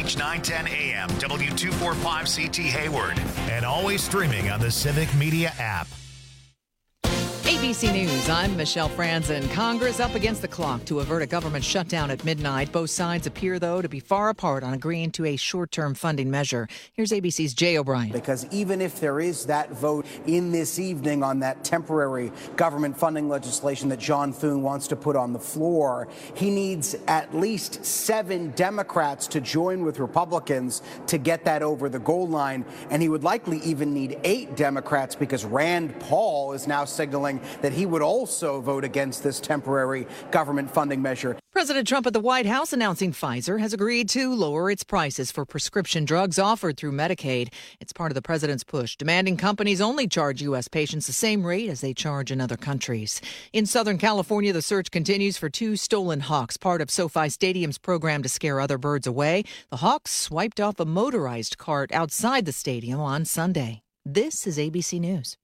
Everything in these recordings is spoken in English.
H 910 AM, W245CT Hayward, and always streaming on the Civic Media app. ABC News, I'm Michelle Franzen. Congress up against the clock to avert a government shutdown at midnight. Both sides appear, though, to be far apart on agreeing to a short-term funding measure. Here's ABC's Jay O'Brien. Because even if there is that vote in this evening on that temporary government funding legislation that John Thune wants to put on the floor, he needs at least 7 Democrats to join with Republicans to get that over the goal line. And he would likely even need 8 Democrats because Rand Paul is now signaling that he would also vote against this temporary government funding measure. President Trump at the White House announcing Pfizer has agreed to lower its prices for prescription drugs offered through Medicaid. It's part of the president's push, demanding companies only charge U.S. patients the same rate as they charge in other countries. In Southern California, the search continues for 2 stolen hawks, part of SoFi Stadium's program to scare other birds away. The hawks swiped off a motorized cart outside the stadium on Sunday. This is ABC News.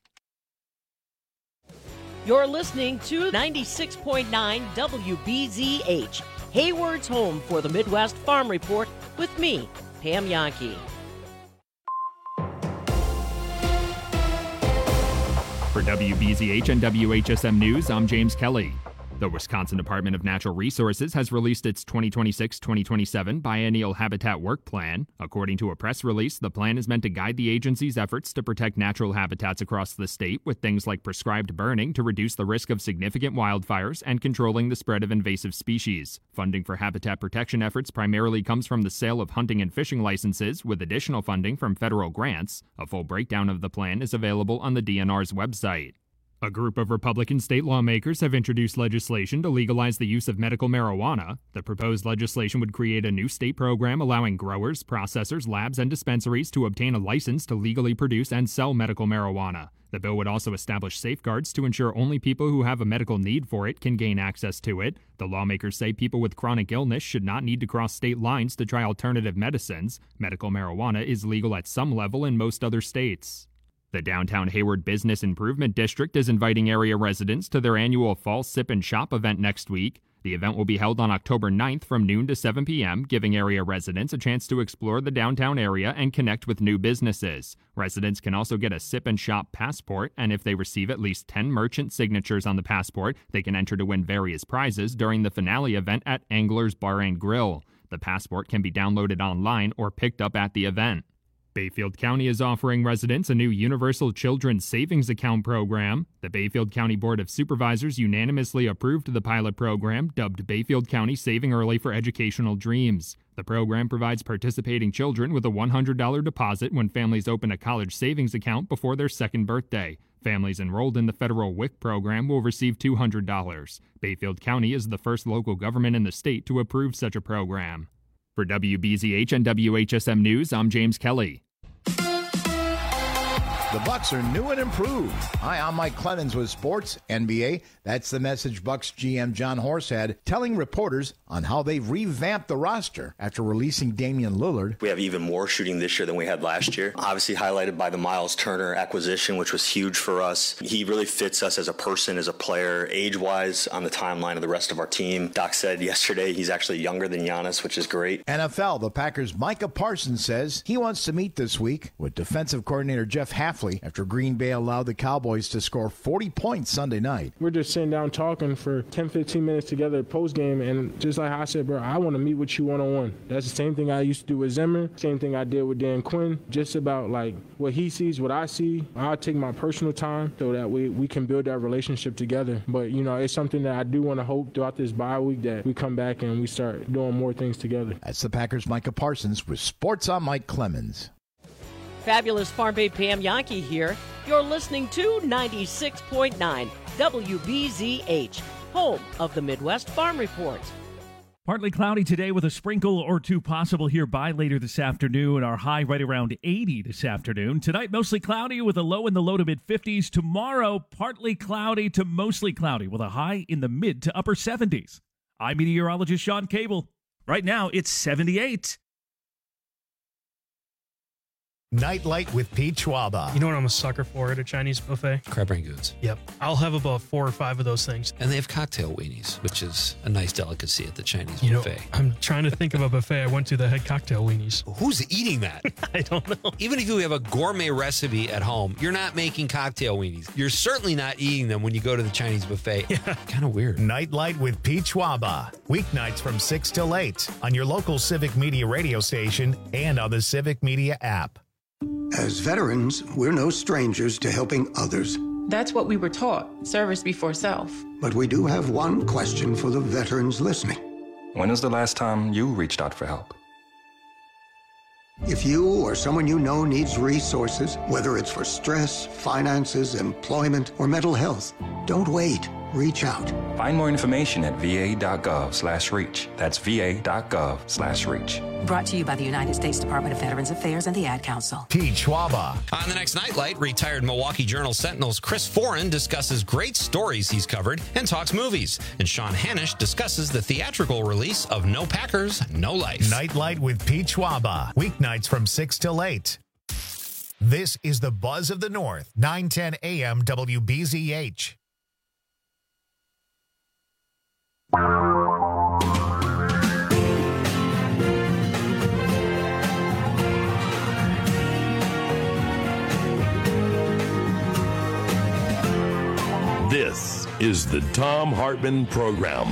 You're listening to 96.9 WBZH, Hayward's home for the Midwest Farm Report with me, Pam Jahnke. For WBZH and WHSM News, I'm James Kelly. The Wisconsin Department of Natural Resources has released its 2026-2027 Biennial Habitat Work Plan. According to a press release, the plan is meant to guide the agency's efforts to protect natural habitats across the state with things like prescribed burning to reduce the risk of significant wildfires and controlling the spread of invasive species. Funding for habitat protection efforts primarily comes from the sale of hunting and fishing licenses, with additional funding from federal grants. A full breakdown of the plan is available on the DNR's website. A group of Republican state lawmakers have introduced legislation to legalize the use of medical marijuana. The proposed legislation would create a new state program allowing growers, processors, labs, and dispensaries to obtain a license to legally produce and sell medical marijuana. The bill would also establish safeguards to ensure only people who have a medical need for it can gain access to it. The lawmakers say people with chronic illness should not need to cross state lines to try alternative medicines. Medical marijuana is legal at some level in most other states. The Downtown Hayward Business Improvement District is inviting area residents to their annual Fall Sip and Shop event next week. The event will be held on October 9th from noon to 7 p.m., giving area residents a chance to explore the downtown area and connect with new businesses. Residents can also get a Sip and Shop passport, and if they receive at least 10 merchant signatures on the passport, they can enter to win various prizes during the finale event at Angler's Bar and Grill. The passport can be downloaded online or picked up at the event. Bayfield County is offering residents a new Universal Children's Savings Account program. The Bayfield County Board of Supervisors unanimously approved the pilot program, dubbed Bayfield County Saving Early for Educational Dreams. The program provides participating children with a $100 deposit when families open a college savings account before their 2nd birthday. Families enrolled in the federal WIC program will receive $200. Bayfield County is the first local government in the state to approve such a program. For WBZH and WHSM News, I'm James Kelly. The Bucs are new and improved. Hi, I'm Mike Clennons with Sports NBA. That's the message Bucs GM John Horse had, telling reporters on how they've revamped the roster after releasing Damian Lillard. We have even more shooting this year than we had last year. Obviously highlighted by the Miles Turner acquisition, which was huge for us. He really fits us as a person, as a player, age-wise, on the timeline of the rest of our team. Doc said yesterday he's actually younger than Giannis, which is great. NFL, the Packers' Micah Parsons says he wants to meet this week with defensive coordinator Jeff Hafley after Green Bay allowed the Cowboys to score 40 points Sunday night. We're just sitting down talking for 10-15 minutes together post-game, and just like I said, bro, I want to meet with you one-on-one. That's the same thing I used to do with Zimmer, same thing I did with Dan Quinn, just about like what he sees, what I see. I'll take my personal time so that we can build that relationship together. But, you know, it's something that I do want to hope throughout this bye week that we come back and we start doing more things together. That's the Packers' Micah Parsons with Sports on Mike Clemmons. Fabulous Farm Babe Pam Jahnke here. You're listening to 96.9 WBZH, home of the Midwest Farm Report. Partly cloudy today with a sprinkle or two possible here by later this afternoon. Our high right around 80 this afternoon. Tonight, mostly cloudy with a low in the low to mid-50s. Tomorrow, partly cloudy to mostly cloudy with a high in the mid to upper 70s. I'm meteorologist Sean Cable. Right now, it's 78. Nightlight with Pete Schwaba. You know what I'm a sucker for at a Chinese buffet? Crab rangoons. Yep. I'll have about 4 or 5 of those things. And they have cocktail weenies, which is a nice delicacy at the Chinese buffet. I'm trying to think of a buffet I went to that had cocktail weenies. Who's eating that? I don't know. Even if you have a gourmet recipe at home, you're not making cocktail weenies. You're certainly not eating them when you go to the Chinese buffet. Yeah. Kind of weird. Nightlight with Pete Schwaba. Weeknights from 6 till 8 on your local Civic Media radio station and on the Civic Media app. As veterans, we're no strangers to helping others. That's what we were taught, service before self. But we do have one question for the veterans listening. When was the last time you reached out for help? If you or someone you know needs resources, whether it's for stress, finances, employment, or mental health, don't wait. Reach out. Find more information at va.gov/reach. That's va.gov/reach. Brought to you by the United States Department of Veterans Affairs and the Ad Council. Pete Schwaba. On the next Nightlight, retired Milwaukee Journal Sentinel's Chris Foran discusses great stories he's covered and talks movies. And Sean Hanish discusses the theatrical release of No Packers, No Life. Nightlight with Pete Schwaba. Weeknights from 6 till 8. This is the Buzz of the North, 910 AM WBZH. This is the Thom Hartmann Program.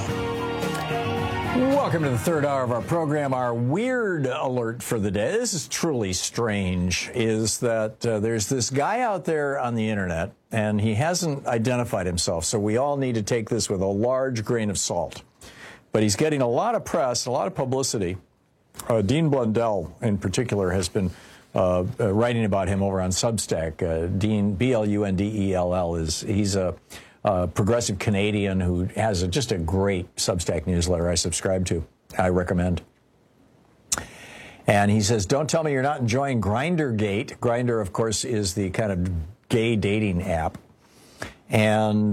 Welcome to the third hour of our program. Our weird alert for the day, this is truly strange, is that there's this guy out there on the internet, and he hasn't identified himself, so we all need to take this with a large grain of salt. But he's getting a lot of press, a lot of publicity. Dean Blundell, in particular, has been writing about him over on Substack. Dean, Blundell, he's a progressive Canadian who has just a great Substack newsletter I subscribe to. I recommend. And he says, don't tell me you're not enjoying Grindr-gate. Grindr, of course, is the kind of gay dating app. And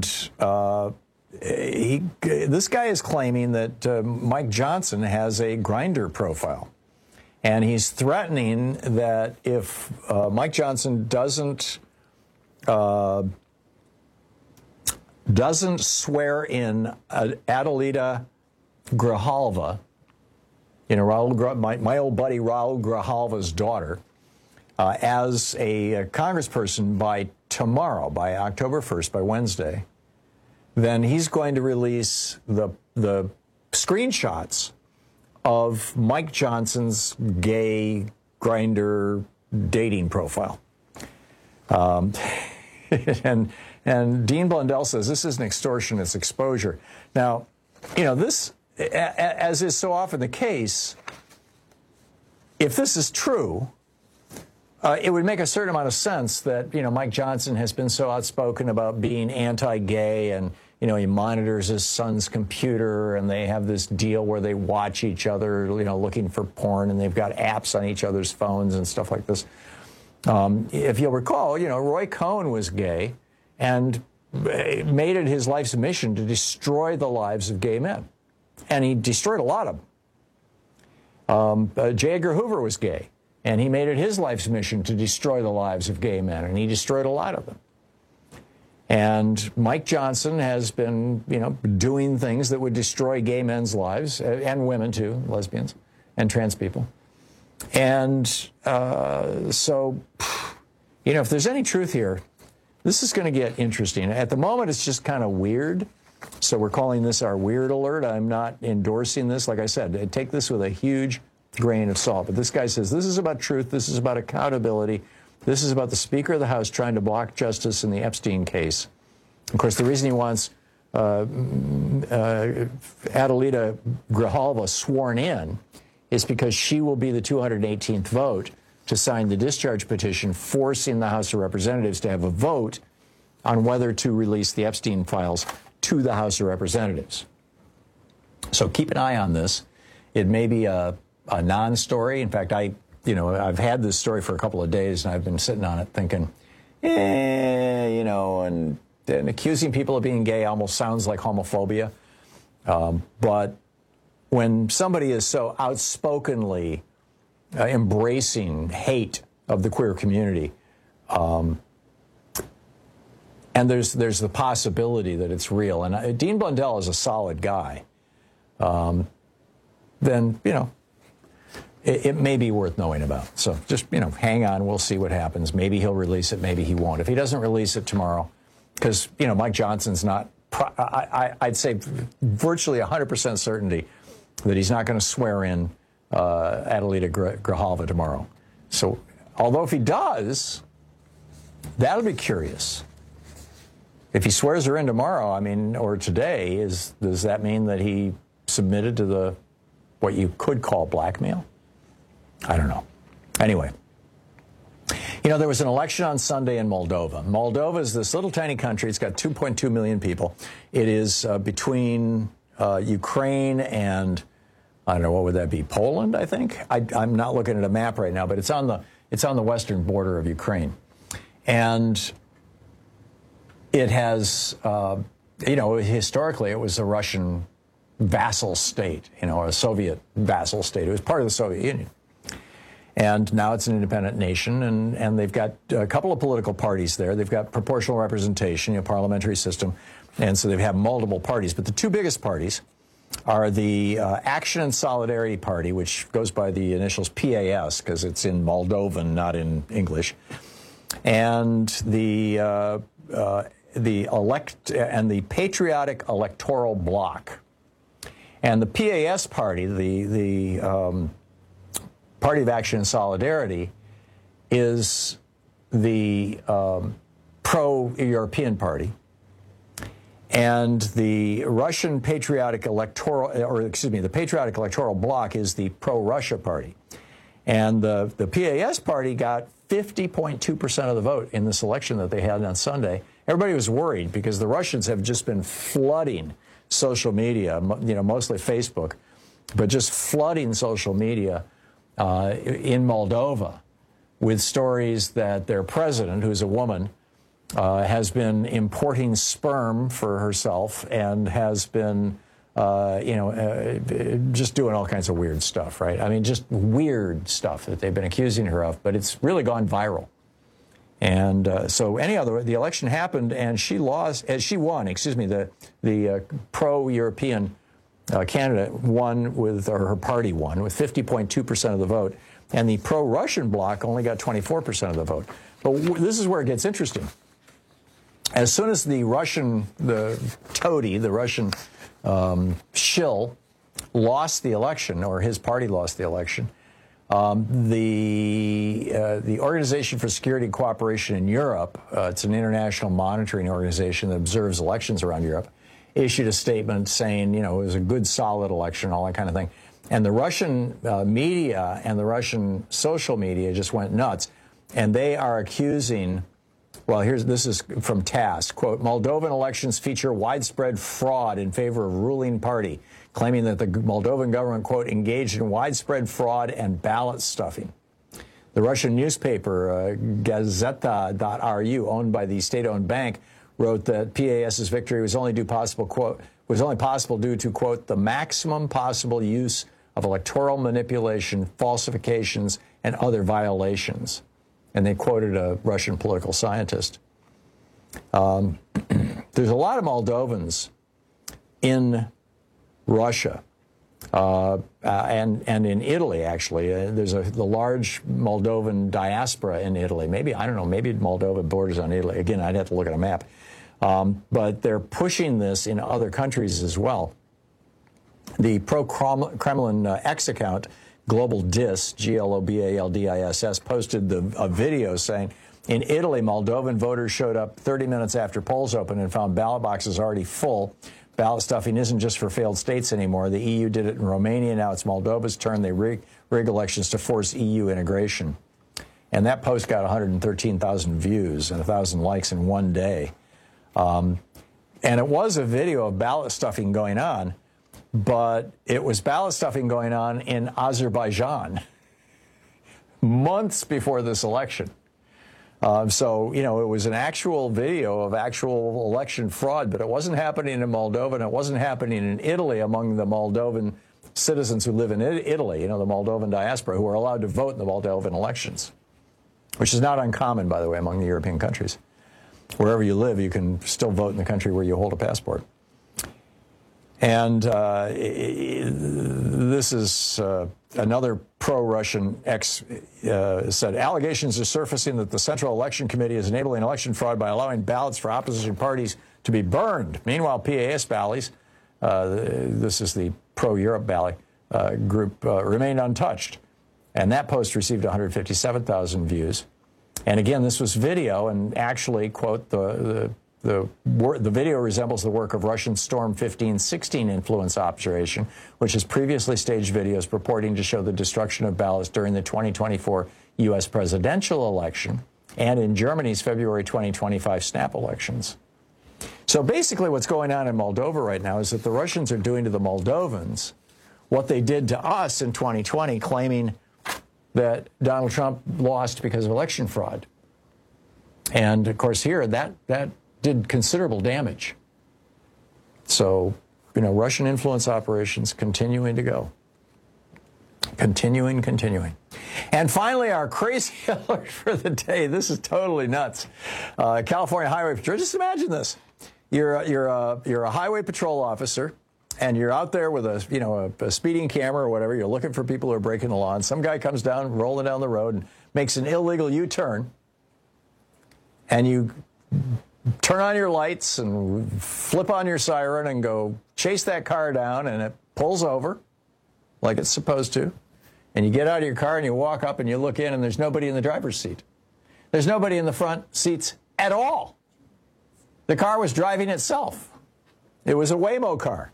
this guy is claiming that Mike Johnson has a Grindr profile. And he's threatening that if Mike Johnson doesn't swear in Adelita Grijalva, you know, my old buddy Raul Grijalva's daughter, as a congressperson by tomorrow, by October 1st, by Wednesday, then he's going to release the screenshots of Mike Johnson's gay Grindr dating profile. And Dean Blundell says this isn't extortion, it's exposure. Now, you know, this, as is so often the case, if this is true, it would make a certain amount of sense that, you know, Mike Johnson has been so outspoken about being anti-gay, and, you know, he monitors his son's computer, and they have this deal where they watch each other, you know, looking for porn, and they've got apps on each other's phones and stuff like this. If you'll recall, you know, Roy Cohn was gay and made it his life's mission to destroy the lives of gay men. And he destroyed a lot of them. J. Edgar Hoover was gay, and he made it his life's mission to destroy the lives of gay men, and he destroyed a lot of them. And Mike Johnson has been, you know, doing things that would destroy gay men's lives, and women too, lesbians and trans people. And so, you know, if there's any truth here, this is going to get interesting. At the moment, it's just kind of weird. So we're calling this our weird alert. I'm not endorsing this. Like I said, take this with a huge grain of salt. But this guy says this is about truth. This is about accountability. This is about the Speaker of the House trying to block justice in the Epstein case. Of course, the reason he wants Adelita Grijalva sworn in is because she will be the 218th vote to sign the discharge petition, forcing the House of Representatives to have a vote on whether to release the Epstein files to the House of Representatives. So keep an eye on this. It may be a non-story. In fact, I've had this story for a couple of days, and I've been sitting on it thinking, you know, and accusing people of being gay almost sounds like homophobia. But when somebody is so outspokenly embracing hate the queer community. And there's the possibility that it's real. And Dean Blundell is a solid guy. Then, it may be worth knowing about. So just, hang on. We'll see what happens. Maybe he'll release it. Maybe he won't. If he doesn't release it tomorrow, because, Mike Johnson's not, I'd say virtually 100% certainty that he's not going to swear in Adelita Grijalva tomorrow. So, although if he does, that'll be curious. If he swears her in tomorrow, or today, does that mean that he submitted to what you could call blackmail? I don't know. Anyway, there was an election on Sunday in Moldova. Moldova is this little tiny country. It's got 2.2 million people. It is between Ukraine and, I don't know, what would that be? Poland, I think. I'm not looking at a map right now, but it's on the western border of Ukraine, and it has, historically it was a Russian vassal state, a Soviet vassal state. It was part of the Soviet Union. And now it's an independent nation, and they've got a couple of political parties there. They've got proportional representation, parliamentary system, and so they have multiple parties. But the two biggest parties are the Action and Solidarity Party, which goes by the initials PAS, because it's in Moldovan, not in English, and the Patriotic Electoral Bloc. And the PAS party, the Party of Action and Solidarity, is the pro-European party. And the Russian Patriotic the Patriotic Electoral Bloc is the pro-Russia party. And the PAS party got 50.2% of the vote in this election that they had on Sunday. Everybody was worried because the Russians have just been flooding social media, mostly Facebook, but just flooding social media in Moldova with stories that their president, who's a woman, has been importing sperm for herself and has been, just doing all kinds of weird stuff, right? Just weird stuff that they've been accusing her of, but it's really gone viral. And so anyhow, the election happened, and she won. The pro-European candidate won or her party won with 50.2% of the vote, and the pro-Russian bloc only got 24% of the vote. But this is where it gets interesting. As soon as the Russian shill lost the election, or his party lost the election, the Organization for Security and Cooperation in Europe, it's an international monitoring organization that observes elections around Europe, issued a statement saying, it was a good, solid election, all that kind of thing. And the Russian media and the Russian social media just went nuts. And they are accusing, this is from TASS, quote, Moldovan elections feature widespread fraud in favor of ruling party, claiming that the Moldovan government, quote, engaged in widespread fraud and ballot stuffing. The Russian newspaper, Gazeta.ru, owned by the state-owned bank, wrote that PAS's victory was only possible due to, quote, the maximum possible use of electoral manipulation, falsifications, and other violations. And they quoted a Russian political scientist. There's a lot of Moldovans in Russia and in Italy, actually. There's the large Moldovan diaspora in Italy. Maybe Moldova borders on Italy. Again, I'd have to look at a map. But they're pushing this in other countries as well. The pro-Kremlin X account, Global Dis, Globaldiss, posted a video saying, in Italy, Moldovan voters showed up 30 minutes after polls opened and found ballot boxes already full. Ballot stuffing isn't just for failed states anymore. The EU did it in Romania. Now it's Moldova's turn. They rig elections to force EU integration. And that post got 113,000 views and 1,000 likes in one day. And it was a video of ballot stuffing going on, but it was ballot stuffing going on in Azerbaijan months before this election. So, it was an actual video of actual election fraud, but it wasn't happening in Moldova, and it wasn't happening in Italy among the Moldovan citizens who live in Italy, the Moldovan diaspora, who are allowed to vote in the Moldovan elections. which is not uncommon, by the way, among the European countries. Wherever you live, you can still vote in the country where you hold a passport. And this is another pro-Russian said, allegations are surfacing that the Central Election Committee is enabling election fraud by allowing ballots for opposition parties to be burned. Meanwhile, PAS Bally's, this is the pro-Europe Bally group, remained untouched. And that post received 157,000 views. And again, this was video, and actually, quote, the video resembles the work of Russian Storm 1516 influence operation, which has previously staged videos purporting to show the destruction of ballots during the 2024 U.S. presidential election and in Germany's February 2025 snap elections. So basically what's going on in Moldova right now is that the Russians are doing to the Moldovans what they did to us in 2020, claiming that Donald Trump lost because of election fraud. And, of course, here, that did considerable damage. So, Russian influence operations continuing to go. Continuing. And finally, our crazy alert for the day. This is totally nuts. California Highway Patrol. Just imagine this. You're a highway patrol officer, and you're out there with a speeding camera or whatever. You're looking for people who are breaking the law, and some guy comes down, rolling down the road, and makes an illegal U-turn, and you turn on your lights and flip on your siren and go chase that car down, and it pulls over like it's supposed to. And you get out of your car and you walk up and you look in, and there's nobody in the driver's seat. There's nobody in the front seats at all. The car was driving itself. It was a Waymo car.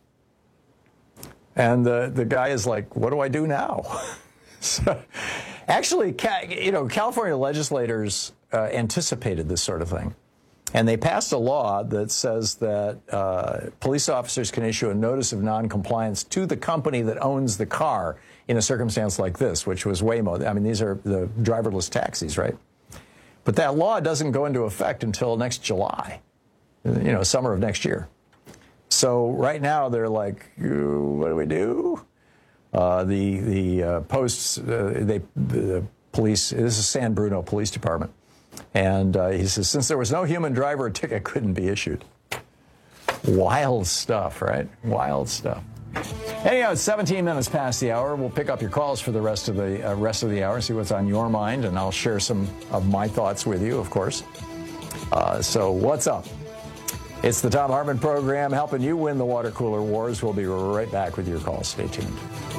And the guy is like, what do I do now? So, actually, California legislators anticipated this sort of thing. And they passed a law that says that police officers can issue a notice of noncompliance to the company that owns the car in a circumstance like this, which was Waymo. I mean, these are the driverless taxis, right? But that law doesn't go into effect until next July, summer of next year. So right now they're like, what do we do? The police, this is San Bruno Police Department. And he says, since there was no human driver, a ticket couldn't be issued. Wild stuff, right? Wild stuff. Anyhow, it's 17 minutes past the hour. We'll pick up your calls for the rest of the hour, see what's on your mind, and I'll share some of my thoughts with you, of course. So what's up? It's the Thom Hartmann Program, helping you win the water cooler wars. We'll be right back with your calls. Stay tuned.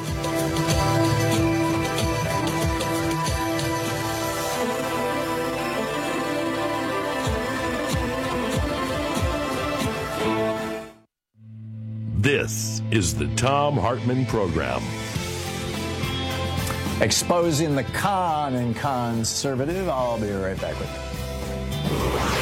This is the Thom Hartmann Program. Exposing the con and conservative. I'll be right back with you.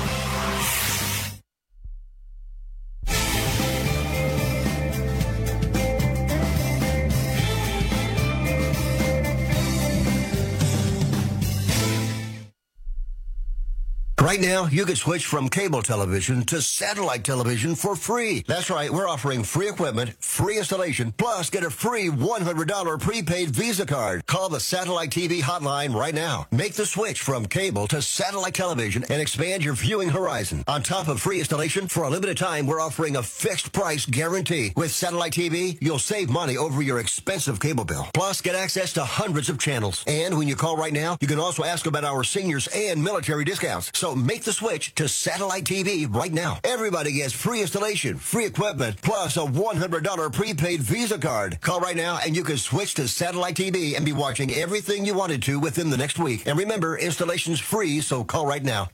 Right now, you can switch from cable television to satellite television for free. That's right, we're offering free equipment, free installation, plus get a free $100 prepaid Visa card. Call the Satellite TV hotline right now. Make the switch from cable to satellite television and expand your viewing horizon. On top of free installation, for a limited time, we're offering a fixed price guarantee. With Satellite TV, you'll save money over your expensive cable bill. Plus, get access to hundreds of channels. And when you call right now, you can also ask about our seniors and military discounts. So make the switch to Satellite TV right now. Everybody gets free installation, free equipment, plus a $100 prepaid Visa card. Call right now and you can switch to Satellite TV and be watching everything you wanted to within the next week. And remember, installation's free, so call right now.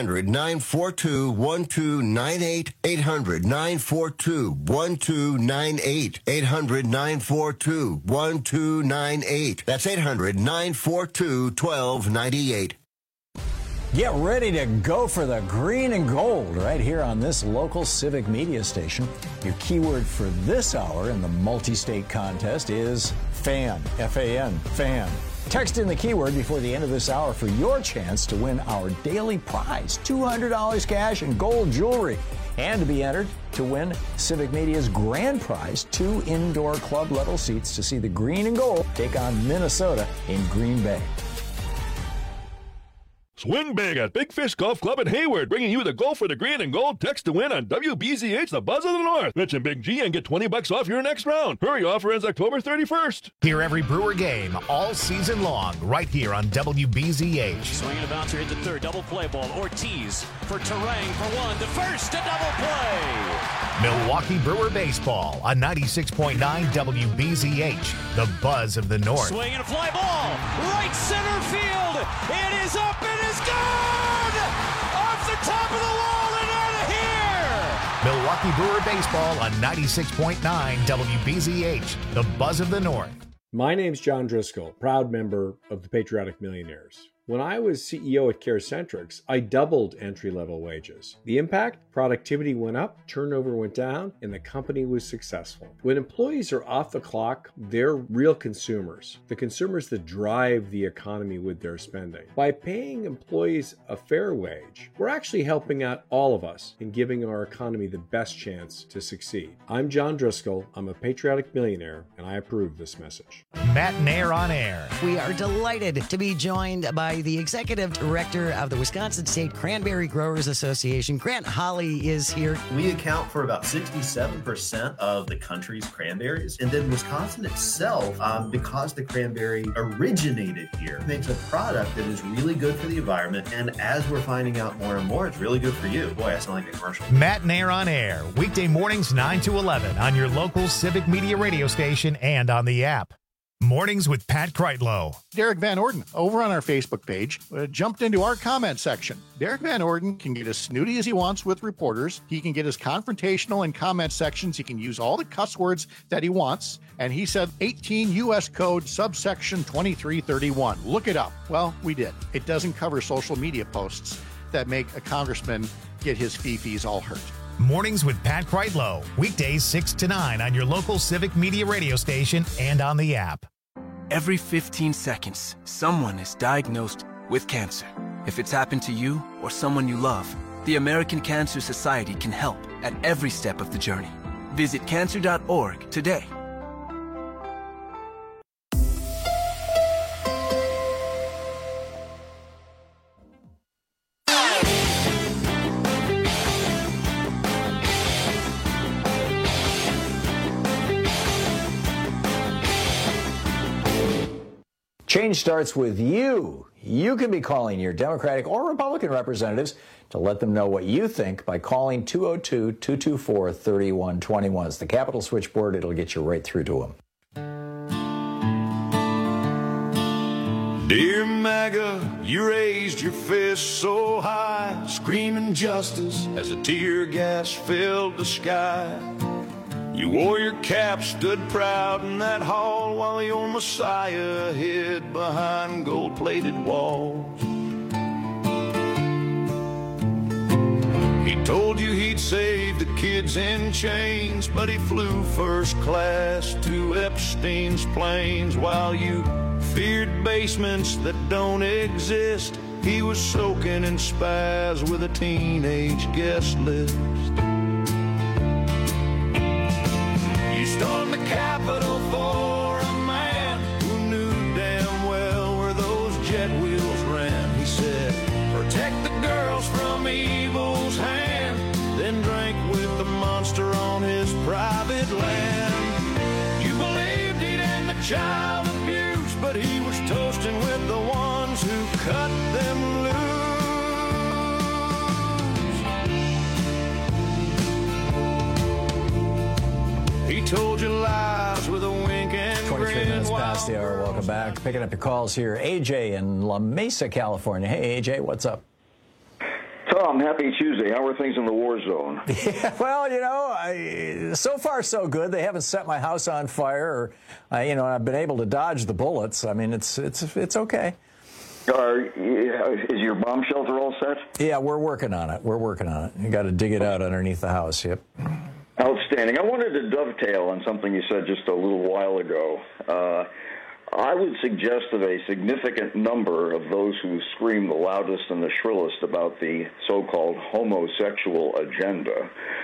800-942-1298. 800-942-1298. 800-942-1298. That's 800-942-1298. Get ready to go for the green and gold right here on this local civic media station. Your keyword for this hour in the multi-state contest is FAN, F-A-N, FAN. Text in the keyword before the end of this hour for your chance to win our daily prize, $200 cash and gold jewelry, and to be entered to win Civic Media's grand prize, 2 indoor club level seats to see the green and gold take on Minnesota in Green Bay. Swing big at Big Fish Golf Club in Hayward, bringing you the Go for the Green and Gold Text to Win on WBZH, the Buzz of the North. Mention Big G and get $20 off your next round. Hurry, offer ends October 31st. Hear every Brewer game all season long right here on WBZH. Swinging a bouncer into third, double play ball. Ortiz for Terang for one, to first, a double play. Milwaukee Brewer baseball on 96.9 WBZH, the Buzz of the North. Swing and a fly ball, right center field. It is up and is gone! Off the top of the wall and out of here! Milwaukee Brewer baseball on 96.9 WBZH, the Buzz of the North. My name's John Driscoll, proud member of the Patriotic Millionaires. When I was CEO at CareCentrix, I doubled entry-level wages. The impact? Productivity went up, turnover went down, and the company was successful. When employees are off the clock, they're real consumers, the consumers that drive the economy with their spending. By paying employees a fair wage, we're actually helping out all of us in giving our economy the best chance to succeed. I'm John Driscoll, I'm a patriotic millionaire, and I approve this message. Matt Nair on air. We are delighted to be joined by the Executive Director of the Wisconsin State Cranberry Growers Association. Grant Holly is here. We account for about 67% of the country's cranberries. And then Wisconsin itself, because the cranberry originated here, makes a product that is really good for the environment. And as we're finding out more and more, it's really good for you. Boy, I sound like a commercial. Matt Nair on air, weekday mornings 9 to 11 on your local Civic Media radio station and on the app. Mornings with Pat Kreitlow. Derek Van Orden, over on our Facebook page, jumped into our comment section. Derek Van Orden can get as snooty as he wants with reporters. He can get as confrontational in comment sections. He can use all the cuss words that he wants. And he said 18 U.S. Code subsection 2331. Look it up. Well, we did. It doesn't cover social media posts that make a congressman get his fee-fees all hurt. Mornings with Pat Kreitlow. Weekdays 6 to 9 on your local Civic Media radio station and on the app. Every 15 seconds, someone is diagnosed with cancer. If it's happened to you or someone you love, the American Cancer Society can help at every step of the journey. Visit cancer.org today. Change starts with you. You can be calling your Democratic or Republican representatives to let them know what you think by calling 202-224-3121. It's the Capitol switchboard. It'll get you right through to them. Dear MAGA, you raised your fist so high, screaming justice as a tear gas filled the sky. You wore your cap, stood proud in that hall while your Messiah hid behind gold-plated walls. He told you he'd save the kids in chains, but he flew first class to Epstein's planes. While you feared basements that don't exist, he was soaking in spaz with a teenage guest list. Stormed the Capitol for a man who knew damn well where those jet wheels ran. He said, protect the girls from evil's hand, then drank with the monster on his private land. You believed he'd end the child abuse, but he was toasting with the ones who cut them loose. He told you lies with a wink and 23 minutes past the hour. Welcome back. Picking up your calls here. AJ in La Mesa, California. Hey, AJ, what's up? Tom, happy Tuesday. How are things in the war zone? Yeah, well, you know, so far so good. They haven't set my house on fire, or I've been able to dodge the bullets. I mean, it's okay. Is your bomb shelter all set? Yeah, we're working on it. You got to dig it out underneath the house. Yep. Outstanding. I wanted to dovetail on something you said just a little while ago. I would suggest that a significant number of those who scream the loudest and the shrillest about the so-called homosexual agenda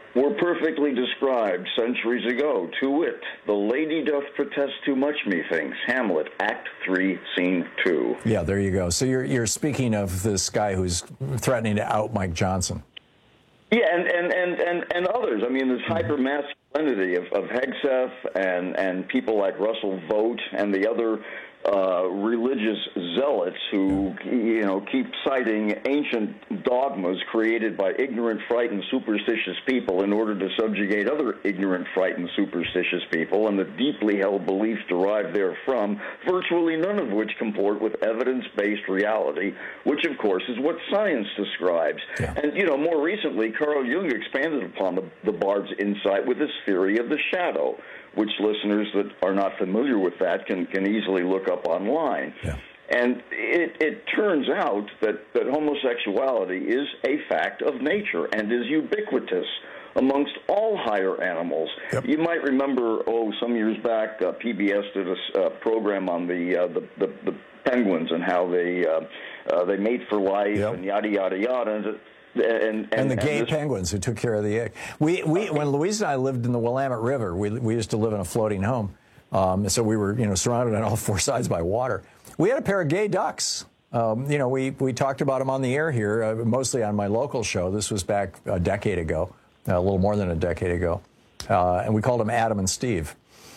were perfectly described centuries ago. To wit, the lady doth protest too much, methinks. Hamlet, Act 3, Scene 2. Yeah, there you go. So you're speaking of this guy who's threatening to out Mike Johnson. Yeah, and others. I mean, this hyper-masculinity of Hegseth and people like Russell Vogt and the other religious zealots who, keep citing ancient dogmas created by ignorant, frightened, superstitious people in order to subjugate other ignorant, frightened, superstitious people, and the deeply held beliefs derived therefrom, virtually none of which comport with evidence-based reality, which, of course, is what science describes. Yeah. And, more recently, Carl Jung expanded upon the Bard's insight with his theory of the shadow, which listeners that are not familiar with that can easily look up online. Yeah. And it turns out that homosexuality is a fact of nature and is ubiquitous amongst all higher animals. Yep. You might remember, some years back, PBS did a program on the penguins and how they mate for life, yep, and yada, yada, yada. And the gay penguins who took care of the egg. When Louise and I lived in the Willamette River, we used to live in a floating home. So we were, surrounded on all four sides by water. We had a pair of gay ducks. We talked about them on the air here, mostly on my local show. This was back a decade ago, a little more than a decade ago. And we called them Adam and Steve.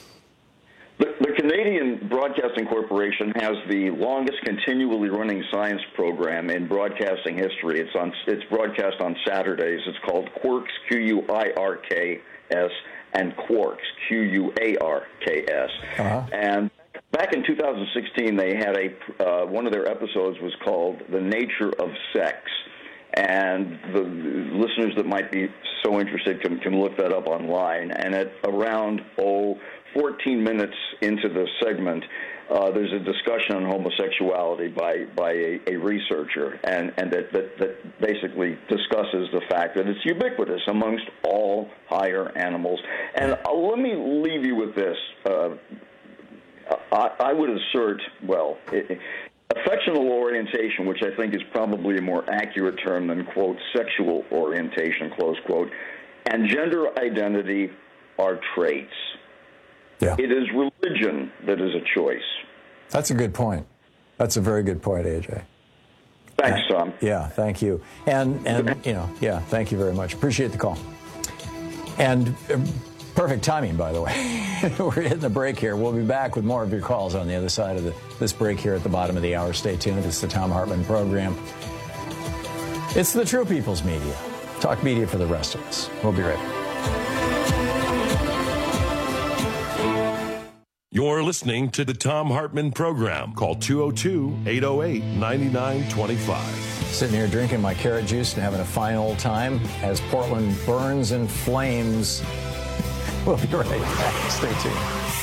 The Canadian Broadcasting Corporation has the longest continually running science program in broadcasting history. It's broadcast on Saturdays. It's called Quirks, Q-U-I-R-K-S, and Quarks, Q-U-A-R-K-S. Uh-huh. And back in 2016, they had one of their episodes was called The Nature of Sex. And the listeners that might be so interested can look that up online. And at around, 14 minutes into the segment, there's a discussion on homosexuality by a researcher, and that basically discusses the fact that it's ubiquitous amongst all higher animals. And let me leave you with this. I would assert, affectional orientation, which I think is probably a more accurate term than, quote, sexual orientation, close quote, and gender identity are traits. Yeah. It is religion that is a choice. That's a good point. That's a very good point, AJ. Thanks, Tom. Yeah, thank you. And thank you very much. Appreciate the call. And perfect timing, by the way. We're hitting the break here. We'll be back with more of your calls on the other side of this break here at the bottom of the hour. Stay tuned. It's the Thom Hartmann Program. It's the True People's Media. Talk media for the rest of us. We'll be right back. You're listening to the Thom Hartmann Program. Call 202-808-9925. Sitting here drinking my carrot juice and having a fine old time as Portland burns and flames. We'll be right back. Stay tuned.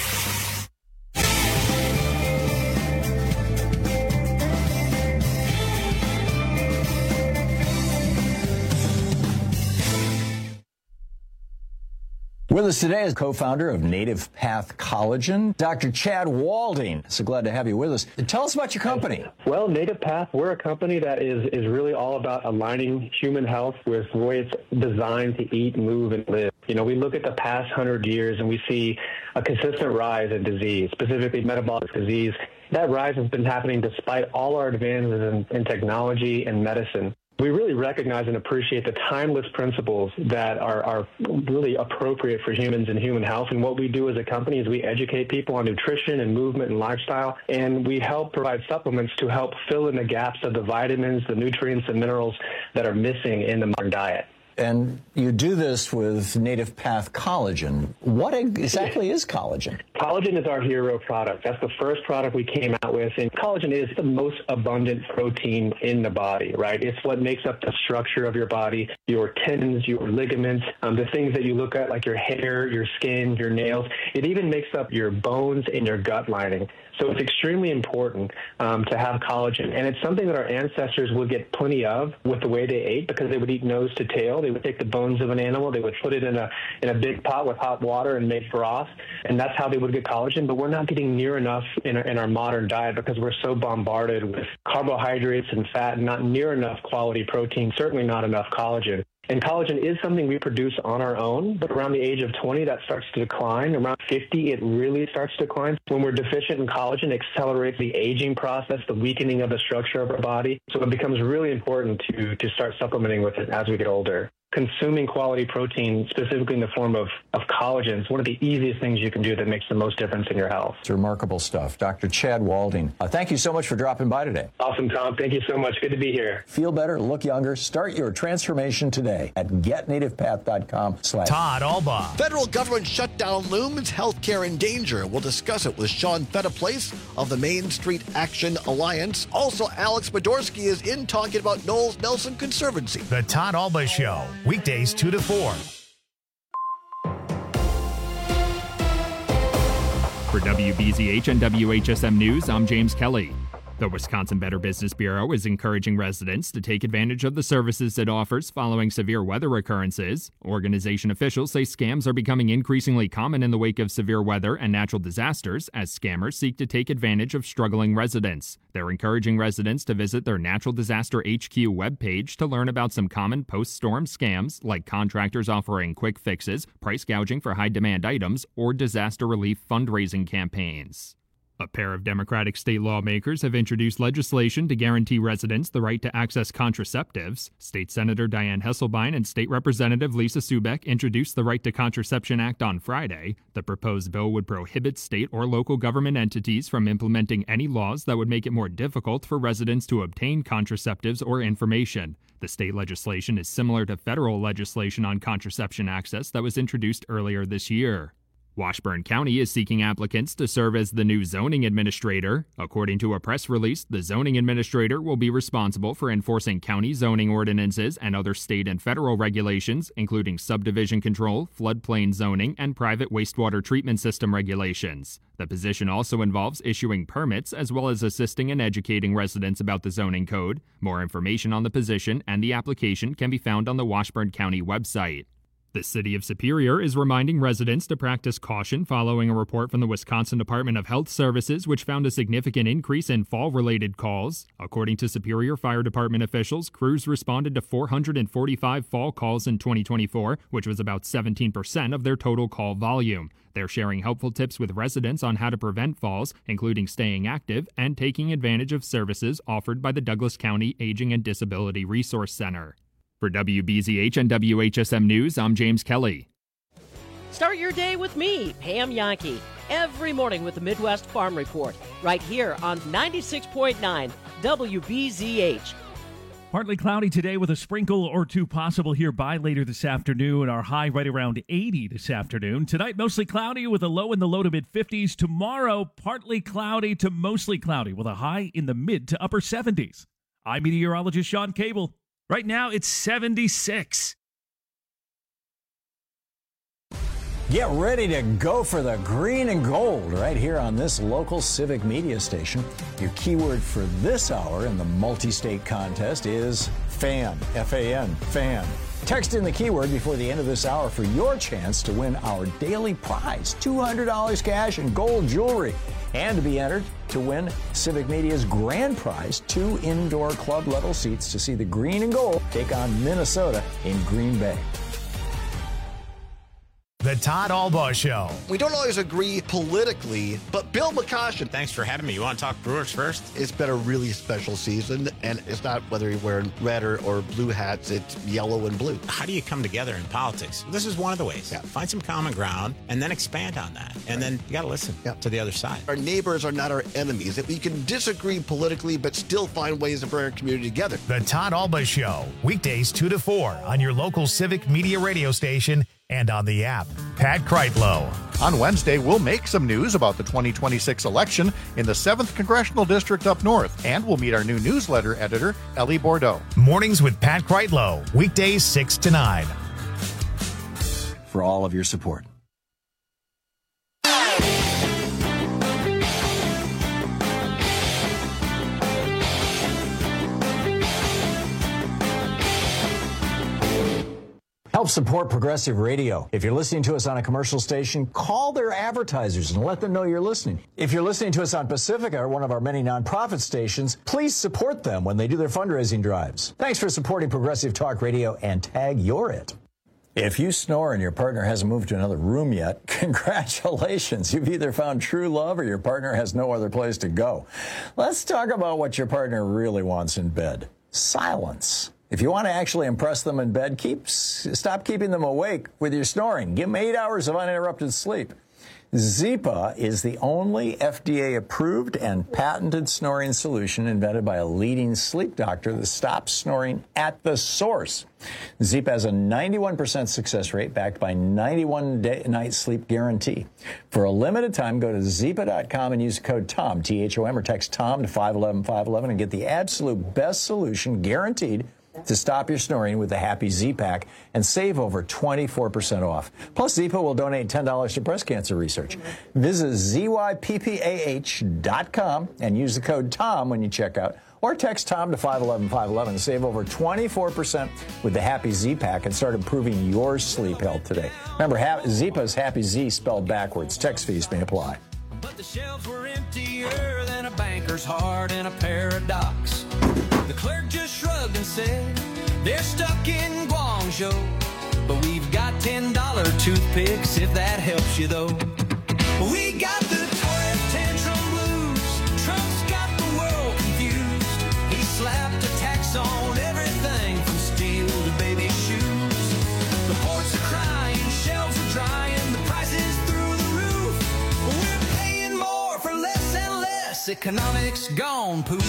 With us today is co-founder of Native Path Collagen, Dr. Chad Walding. So glad to have you with us. Tell us about your company. Well, Native Path, we're a company that is really all about aligning human health with the way it's designed to eat, move, and live. We look at the past 100 years and we see a consistent rise in disease, specifically metabolic disease. That rise has been happening despite all our advances in technology and medicine. We really recognize and appreciate the timeless principles that are really appropriate for humans and human health. And what we do as a company is we educate people on nutrition and movement and lifestyle, and we help provide supplements to help fill in the gaps of the vitamins, the nutrients, and minerals that are missing in the modern diet. And you do this with Native Path Collagen. What exactly is collagen? Collagen is our hero product. That's the first product we came out with. And collagen is the most abundant protein in the body, right? It's what makes up the structure of your body, your tendons, your ligaments, the things that you look at like your hair, your skin, your nails. It even makes up your bones and your gut lining. So it's extremely important to have collagen. And it's something that our ancestors would get plenty of with the way they ate, because they would eat nose to tail. They would take the bones of an animal, they would put it in a big pot with hot water and make broth, and that's how they would get collagen. But we're not getting near enough in our modern diet because we're so bombarded with carbohydrates and fat, and not near enough quality protein, certainly not enough collagen. And collagen is something we produce on our own, but around the age of 20, that starts to decline. Around 50, it really starts to decline. When we're deficient in collagen, it accelerates the aging process, the weakening of the structure of our body. So it becomes really important to start supplementing with it as we get older. Consuming quality protein, specifically in the form of collagen, is one of the easiest things you can do that makes the most difference in your health. It's remarkable stuff. Dr. Chad Walding, thank you so much for dropping by today. Awesome, Tom. Thank you so much. Good to be here. Feel better, look younger. Start your transformation today at getnativepath.com. Todd Albaugh. Federal government shutdown looms, healthcare in danger. We'll discuss it with Sean Fetaplace of the Main Street Action Alliance. Also, Alex Podorsky is in talking about Knowles Nelson Conservancy. The Todd Albaugh Show. Weekdays 2 to 4. For WBZH and WHSM News, I'm James Kelly. The Wisconsin Better Business Bureau is encouraging residents to take advantage of the services it offers following severe weather occurrences. Organization officials say scams are becoming increasingly common in the wake of severe weather and natural disasters as scammers seek to take advantage of struggling residents. They're encouraging residents to visit their Natural Disaster HQ webpage to learn about some common post-storm scams like contractors offering quick fixes, price gouging for high-demand items, or disaster relief fundraising campaigns. A pair of Democratic state lawmakers have introduced legislation to guarantee residents the right to access contraceptives. State Senator Dianne Hesselbein and State Representative Lisa Subeck introduced the Right to Contraception Act on Friday. The proposed bill would prohibit state or local government entities from implementing any laws that would make it more difficult for residents to obtain contraceptives or information. The state legislation is similar to federal legislation on contraception access that was introduced earlier this year. Washburn County is seeking applicants to serve as the new zoning administrator. According to a press release, the zoning administrator will be responsible for enforcing county zoning ordinances and other state and federal regulations, including subdivision control, floodplain zoning, and private wastewater treatment system regulations. The position also involves issuing permits as well as assisting and educating residents about the zoning code. More information on the position and the application can be found on the Washburn County website. The City of Superior is reminding residents to practice caution following a report from the Wisconsin Department of Health Services, which found a significant increase in fall-related calls. According to Superior Fire Department officials, crews responded to 445 fall calls in 2024, which was about 17% of their total call volume. They're sharing helpful tips with residents on how to prevent falls, including staying active and taking advantage of services offered by the Douglas County Aging and Disability Resource Center. For WBZH and WHSM News, I'm James Kelly. Start your day with me, Pam Yankee, every morning with the Midwest Farm Report, right here on 96.9 WBZH. Partly cloudy today with a sprinkle or two possible here by later this afternoon. Our high right around 80 this afternoon. Tonight, mostly cloudy with a low in the low to mid-50s. Tomorrow, partly cloudy to mostly cloudy with a high in the mid to upper 70s. I'm meteorologist Sean Cable. Right now, it's 76. Get ready to go for the green and gold right here on this local civic media station. Your keyword for this hour in the multi-state contest is FAN, F-A-N, FAN. Text in the keyword before the end of this hour for your chance to win our daily prize, $200 cash and gold jewelry, and to be entered to win Civic Media's grand prize, 2 indoor club-level seats to see the green and gold take on Minnesota in Green Bay. The Todd Albaugh Show. We don't always agree politically, but Bill McCoshen. Thanks for having me. You want to talk Brewers first? It's been a really special season, and it's not whether you're wearing red or blue hats, it's yellow and blue. How do you come together in politics? This is one of the ways. Yeah. Find some common ground and then expand on that. And then you got to listen to the other side. Our neighbors are not our enemies. If we can disagree politically, but still find ways to bring our community together. The Todd Albaugh Show. Weekdays 2 to 4 on your local Civic Media radio station and on the app. Pat Kreitlow. On Wednesday, we'll make some news about the 2026 election in the 7th Congressional District up north, and we'll meet our new newsletter editor, Ellie Bordeaux. Mornings with Pat Kreitlow, weekdays 6 to 9. For all of your support. Help support Progressive Radio. If you're listening to us on a commercial station, call their advertisers and let them know you're listening. If you're listening to us on Pacifica, one of our many nonprofit stations, please support them when they do their fundraising drives. Thanks for supporting Progressive Talk Radio and tag You're It. If you snore and your partner hasn't moved to another room yet, congratulations. You've either found true love or your partner has no other place to go. Let's talk about what your partner really wants in bed. Silence. If you want to actually impress them in bed, stop keeping them awake with your snoring. Give them 8 hours of uninterrupted sleep. Zypa is the only FDA-approved and patented snoring solution invented by a leading sleep doctor that stops snoring at the source. Zypa has a 91% success rate backed by 91-night sleep guarantee. For a limited time, go to Zypa.com and use code TOM, T-H-O-M, or text TOM to 511-511 and get the absolute best solution guaranteed to stop your snoring with the Happy Z-Pack and save over 24% off. Plus, Zypa will donate $10 to breast cancer research. Visit ZYPPAH.com and use the code TOM when you check out, or text TOM to 511-511 and save over 24% with the Happy Z-Pack and start improving your sleep health today. Remember, Zypa's Happy Z spelled backwards. Text fees may apply. But the shelves were emptier than a banker's heart in a paradox. The clerk just shrugged and said, they're stuck in Guangzhou, but we've got $10 toothpicks if that helps you though. We got the toilet tantrum blues. Trump's got the world confused. He slapped a tax on everything from steel to baby shoes. The ports are crying, shelves are drying, the prices through the roof. We're paying more for less and less. Economics gone poof.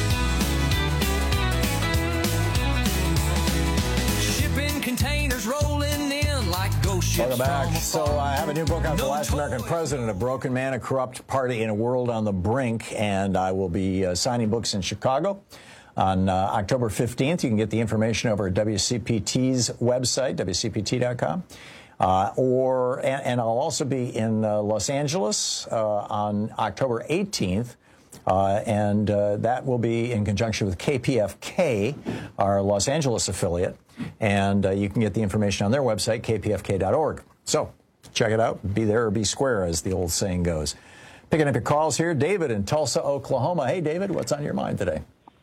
Containers rolling in like ghost ships. Welcome back. So I have a new book out, The Last American President, A Broken Man, A Corrupt Party in a World on the Brink, and I will be signing books in Chicago on October 15th. You can get the information over at WCPT's website, WCPT.com. And I'll also be in Los Angeles on October 18th. That will be in conjunction with KPFK, our Los Angeles affiliate. And you can get the information on their website, kpfk.org. So check it out. Be there or be square, as the old saying goes. Picking up your calls here, David in Tulsa, Oklahoma. Hey, David, what's on your mind today?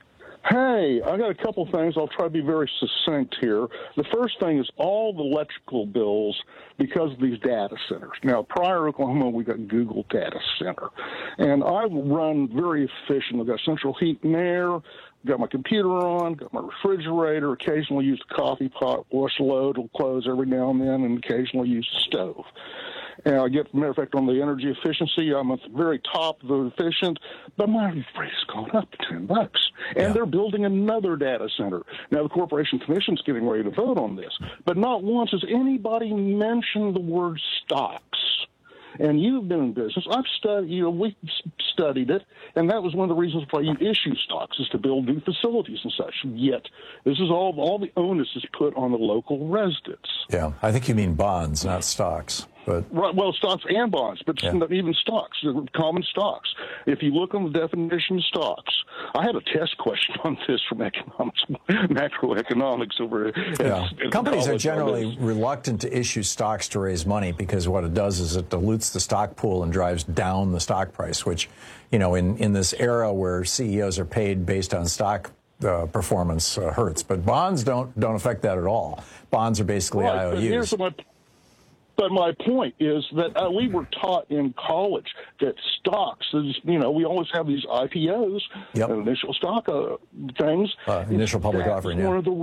Hey, I got a couple things. I'll try to be very succinct here. The first thing is all the electrical bills because of these data centers. Now, prior Oklahoma, we got Google Data Center. And I run very efficient. I've got central heat and air, got my computer on, got my refrigerator, occasionally use the coffee pot, wash load, will close every now and then, and occasionally use the stove. And I get, matter of fact, on the energy efficiency, I'm at the very top of the efficient, but my rate's gone up to $10. And they're building another data center. Now, the Corporation Commission's getting ready to vote on this, but not once has anybody mentioned the word stocks. And you've been in business. I've studied, we studied it, and that was one of the reasons why you issue stocks, is to build new facilities and such. Yet, this is all the onus is put on the local residents. Yeah, I think you mean bonds, not stocks. But right, well, stocks and bonds, but not even stocks, common stocks. If you look on the definition of stocks, I had a test question on this from macroeconomics over. Companies are generally reluctant to issue stocks to raise money because what it does is it dilutes the stock pool and drives down the stock price, which, in this era where CEOs are paid based on stock performance hurts. But bonds don't affect that at all. Bonds are basically IOUs. But my point is that we were taught in college that stocks is, we always have these IPOs, initial stock things. Initial public offering,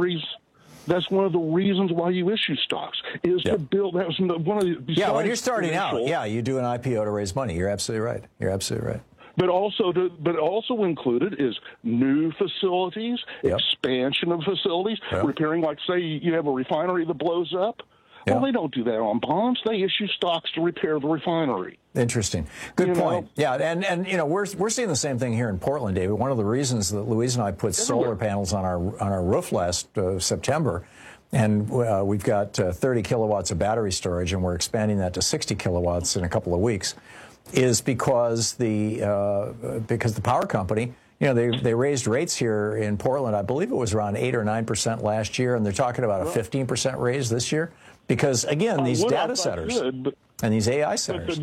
That's one of the reasons why you issue stocks, is to build. That was one of the. When you're starting out, you do an IPO to raise money. You're absolutely right. But also included is new facilities, expansion of facilities, repairing. Like, say, you have a refinery that blows up. Well, they don't do that on bonds. They issue stocks to repair the refinery. Interesting. Good point. Yeah, and we're seeing the same thing here in Portland, David. One of the reasons that Louise and I put solar panels on our roof last September, and we've got 30 kilowatts of battery storage, and we're expanding that to 60 kilowatts in a couple of weeks, is because the power company You know, they raised rates here in Portland. I believe it was around 8 or 9% last year, and they're talking about a 15% raise this year. Because, again, these data centers and these AI centers.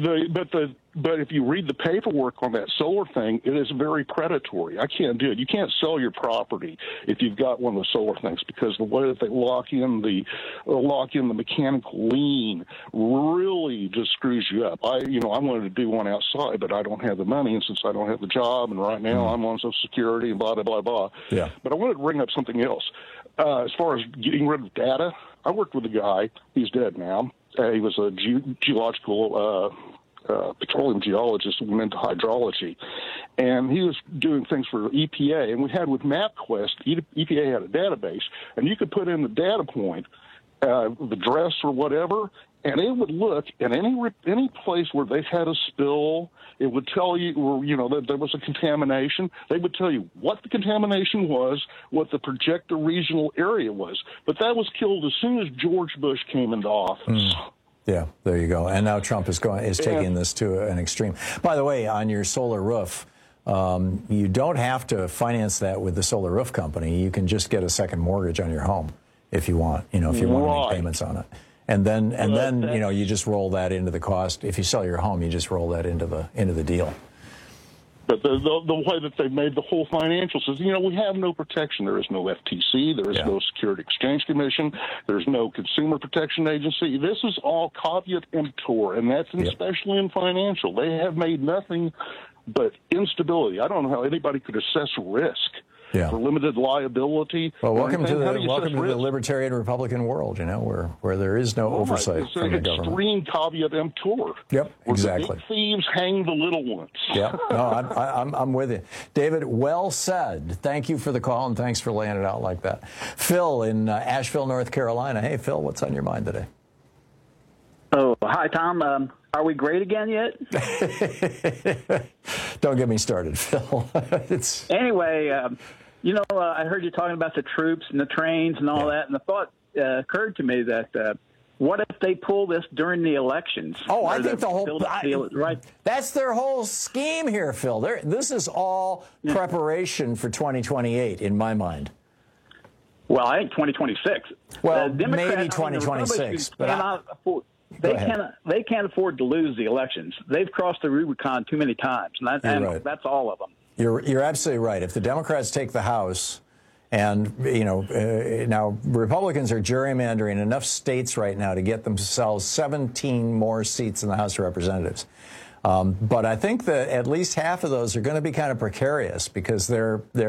But if you read the paperwork on that solar thing, it is very predatory. I can't do it. You can't sell your property if you've got one of the solar things, because the way that they lock in the mechanical lien really just screws you up. I wanted to do one outside, but I don't have the money, and since I don't have the job, and right now I'm on Social Security and blah, blah, blah, blah. Yeah. But I wanted to bring up something else. As far as getting rid of data, I worked with a guy. He's dead now. He was a geological petroleum geologist who went into hydrology. And he was doing things for EPA. And we had with MapQuest, EPA had a database, and you could put in the data point, the address or whatever, and it would look at any place where they had a spill. It would tell you, that there was a contamination. They would tell you what the contamination was, what the projected regional area was. But that was killed as soon as George Bush came into office. Yeah, there you go. And now Trump is taking this to an extreme. By the way, on your solar roof, you don't have to finance that with the solar roof company. You can just get a second mortgage on your home if you want. If you want to make payments on it. And then you just roll that into the cost. If you sell your home, you just roll that into the deal. But the way that they've made the whole financial system, we have no protection. There is no FTC. There is no Security Exchange Commission. There's no Consumer Protection Agency. This is all caveat emptor, and that's especially in financial. They have made nothing but instability. I don't know how anybody could assess risk. For limited liability. Well, welcome to the libertarian Republican world, where there is no oversight from the government. Extreme caveat emptor. Yep, exactly. The big thieves hang the little ones. Yeah, no, I'm with you. David, well said. Thank you for the call, and thanks for laying it out like that. Phil in Asheville, North Carolina. Hey, Phil, what's on your mind today? Oh, hi, Tom. Are we great again yet? Don't get me started, Phil. Anyway, I heard you talking about the troops and the trains and all that, and the thought occurred to me that what if they pull this during the elections? Oh, I think that's their whole scheme here, Phil. This is all preparation for 2028, in my mind. Well, I think 2026. Well, maybe 2026, but they can't afford to lose the elections. They've crossed the Rubicon too many times, and that's all of them. You're absolutely right. If the Democrats take the House, and now Republicans are gerrymandering enough states right now to get themselves 17 more seats in the House of Representatives. But I think that at least half of those are going to be kind of precarious because as they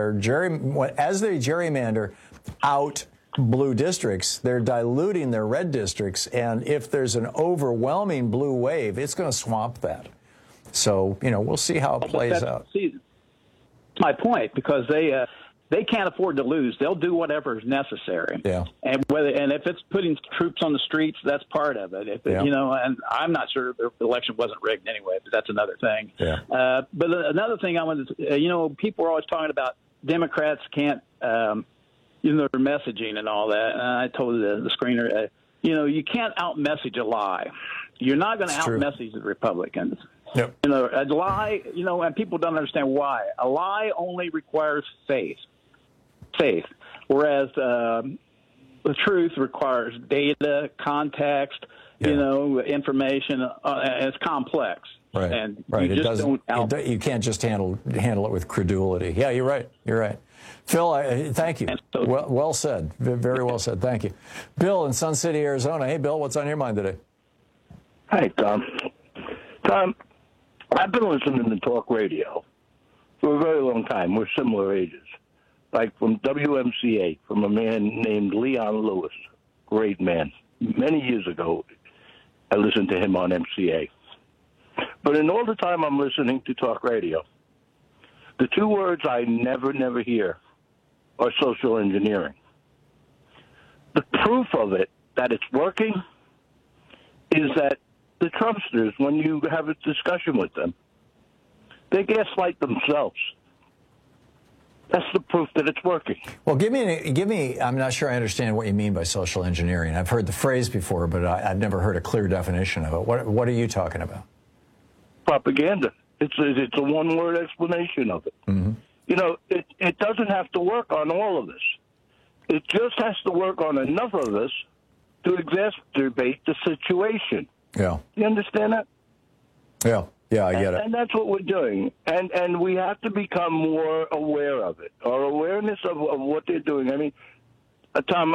gerrymander out blue districts, they're diluting their red districts, and if there's an overwhelming blue wave, it's going to swamp that. So, we'll see how it plays out. See, that's my point, because they can't afford to lose. They'll do whatever is necessary. Yeah. And if it's putting troops on the streets, that's part of it. And I'm not sure the election wasn't rigged anyway, but that's another thing. Yeah. But another thing I wanted to, people are always talking about Democrats can't, their messaging and all that. And I told the screener, you can't out-message a lie. You're not going to out-message the Republicans. Yep. A lie, and people don't understand why. A lie only requires faith, whereas the truth requires data, context, information. It's complex. Right. And right. You just you can't just handle it with credulity. Yeah, you're right. Phil, thank you. Well said. Very well said. Thank you. Bill in Sun City, Arizona. Hey, Bill, what's on your mind today? Hi, Tom. Tom, I've been listening to talk radio for a very long time. We're similar ages. Like from WMCA, from a man named Leon Lewis. Great man. Many years ago, I listened to him on MCA. But in all the time I'm listening to talk radio, the two words I never hear are social engineering. The proof of it, that it's working, is that the Trumpsters, when you have a discussion with them, they gaslight themselves. That's the proof that it's working. Well, give me. I'm not sure I understand what you mean by social engineering. I've heard the phrase before, but I've never heard a clear definition of it. What are you talking about? Propaganda. It's a one-word explanation of it. Mm-hmm. It doesn't have to work on all of this. It just has to work on enough of this to exacerbate the situation. Yeah. You understand that? Yeah. Yeah, I get it. And that's what we're doing. And we have to become more aware of it. Our awareness of what they're doing. I mean, Tom,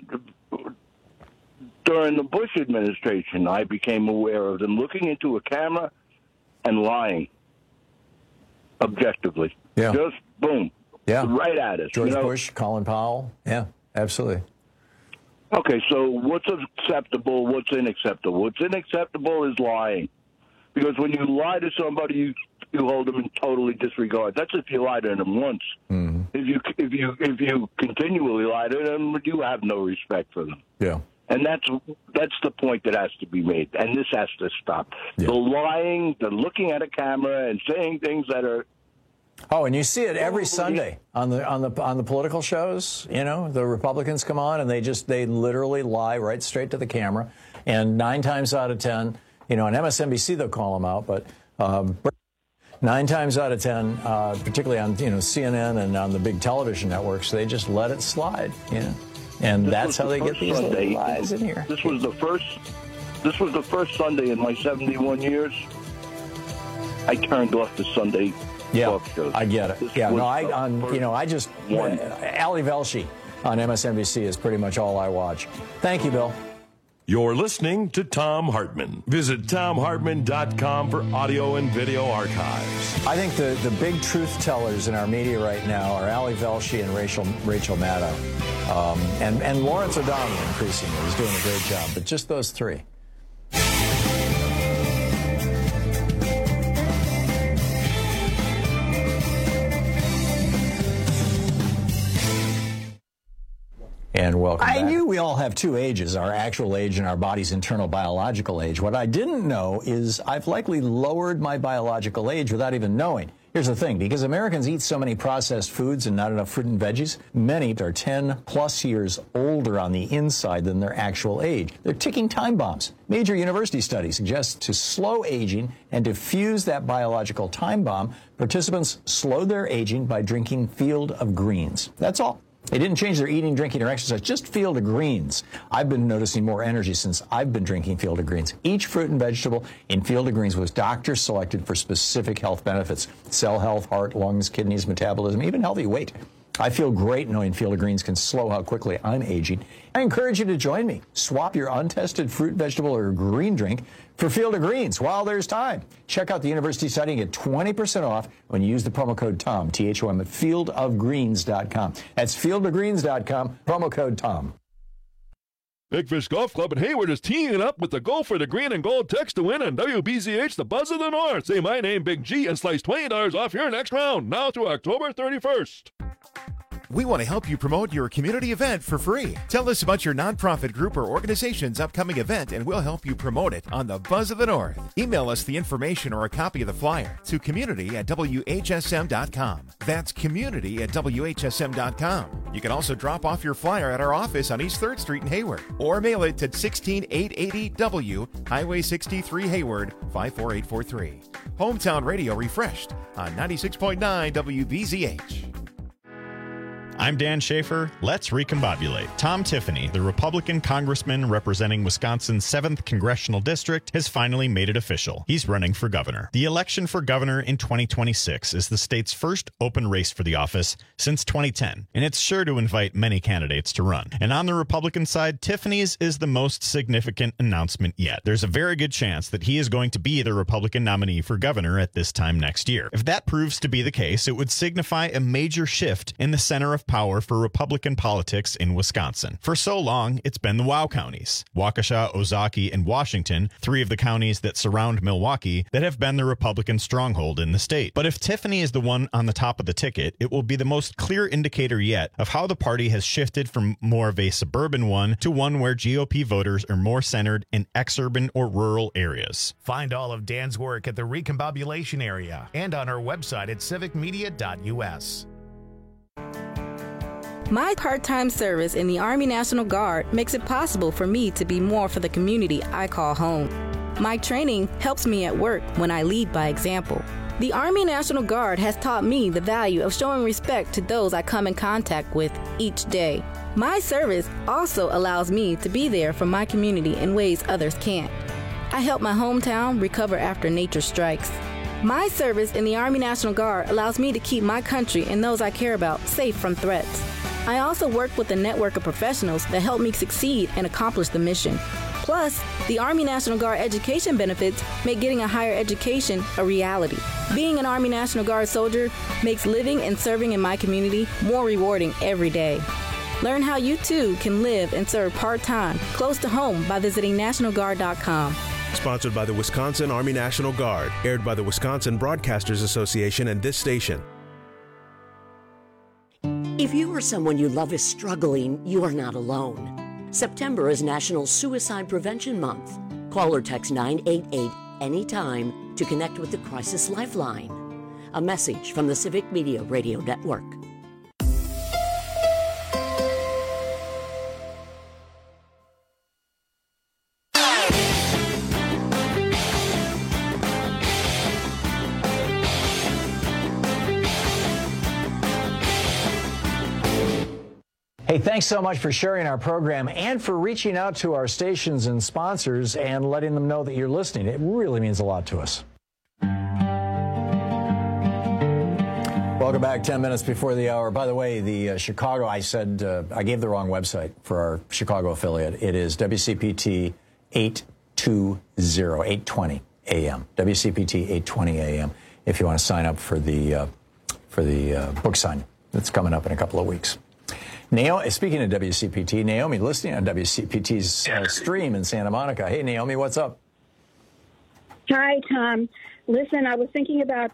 during the Bush administration, I became aware of them looking into a camera and lying objectively. Yeah. Just boom. Yeah. Right at us. George Bush, Colin Powell. Yeah, absolutely. Okay, so what's acceptable, what's unacceptable? What's unacceptable is lying. Because when you lie to somebody, you hold them in totally disregard. That's if you lie to them once. Mm-hmm. If you continually lie to them, you have no respect for them. Yeah. And that's the point that has to be made, and this has to stop. Yeah. The lying, the looking at a camera and saying things that are. Oh, and you see it every Sunday on the political shows. The Republicans come on and they literally lie right straight to the camera, and 9 times out of 10. On MSNBC, they'll call them out, but 9 times out of 10, particularly on CNN and on the big television networks, they just let it slide. And that's how they get these little lies in here. This was the first Sunday in my 71 years. I turned off the Sunday talk shows. I get it. Ali Velshi on MSNBC is pretty much all I watch. Thank you, Bill. You're listening to Thom Hartmann. Visit ThomHartmann.com for audio and video archives. I think the big truth tellers in our media right now are Ali Velshi and Rachel Maddow. And Lawrence O'Donnell increasingly is doing a great job, but just those 3. And welcome back. I knew we all have 2 ages, our actual age and our body's internal biological age. What I didn't know is I've likely lowered my biological age without even knowing. Here's the thing, because Americans eat so many processed foods and not enough fruit and veggies, many are 10 plus years older on the inside than their actual age. They're ticking time bombs. Major university studies suggest to slow aging and diffuse that biological time bomb, participants slowed their aging by drinking Field of Greens. That's all. They didn't change their eating, drinking, or exercise, just Field of Greens. I've been noticing more energy since I've been drinking Field of Greens. Each fruit and vegetable in Field of Greens was doctor selected for specific health benefits: cell health, heart, lungs, kidneys, metabolism, even healthy weight. I feel great knowing Field of Greens can slow how quickly I'm aging. I encourage you to join me. Swap your untested fruit, vegetable, or green drink for Field of Greens while there's time. Check out the university study and get 20% off when you use the promo code TOM, THOM, at fieldofgreens.com. That's fieldofgreens.com, promo code TOM. Big Fish Golf Club in Hayward is teeing it up with the Go for the Green and Gold text to win on WBZH, the Buzz of the North. Say my name, Big G, and slice $20 off your next round, now through October 31st. We want to help you promote your community event for free. Tell us about your nonprofit group or organization's upcoming event, and we'll help you promote it on the Buzz of the North. Email us the information or a copy of the flyer to community@WHSM.com. That's community@WHSM.com. You can also drop off your flyer at our office on East 3rd Street in Hayward, or mail it to 16880W, Highway 63 Hayward, 54843. Hometown Radio refreshed on 96.9 WBZH. I'm Dan Schaefer. Let's recombobulate. Tom Tiffany, the Republican congressman representing Wisconsin's 7th congressional district, has finally made it official. He's running for governor. The election for governor in 2026 is the state's first open race for the office since 2010, and it's sure to invite many candidates to run. And on the Republican side, Tiffany's is the most significant announcement yet. There's a very good chance that he is going to be the Republican nominee for governor at this time next year. If that proves to be the case, it would signify a major shift in the center of power for Republican politics in Wisconsin. For so long, it's been the WOW counties, Waukesha, Ozaukee, and Washington, 3 of the counties that surround Milwaukee, that have been the Republican stronghold in the state. But if Tiffany is the one on the top of the ticket, it will be the most clear indicator yet of how the party has shifted from more of a suburban one to one where GOP voters are more centered in exurban or rural areas. Find all of Dan's work at the Recombobulation area and on our website at civicmedia.us. My part-time service in the Army National Guard makes it possible for me to be more for the community I call home. My training helps me at work when I lead by example. The Army National Guard has taught me the value of showing respect to those I come in contact with each day. My service also allows me to be there for my community in ways others can't. I help my hometown recover after nature strikes. My service in the Army National Guard allows me to keep my country and those I care about safe from threats. I also work with a network of professionals that help me succeed and accomplish the mission. Plus, the Army National Guard education benefits make getting a higher education a reality. Being an Army National Guard soldier makes living and serving in my community more rewarding every day. Learn how you too can live and serve part-time close to home by visiting NationalGuard.com. Sponsored by the Wisconsin Army National Guard. Aired by the Wisconsin Broadcasters Association and this station. If you or someone you love is struggling, you are not alone. September is National Suicide Prevention Month. Call or text 988 anytime to connect with the Crisis Lifeline. A message from the Civic Media Radio Network. Hey, thanks so much for sharing our program and for reaching out to our stations and sponsors and letting them know that you're listening. It really means a lot to us. Welcome back. 10 minutes before the hour. By the way, the Chicago, I said, I gave the wrong website for our Chicago affiliate. It is WCPT 820 AM. WCPT 820 AM. If you want to sign up for the book sign that's coming up in a couple of weeks. Naomi, speaking of WCPT, Naomi listening on WCPT's stream in Santa Monica. Hey, Naomi, what's up? Hi, Tom. Listen, I was thinking about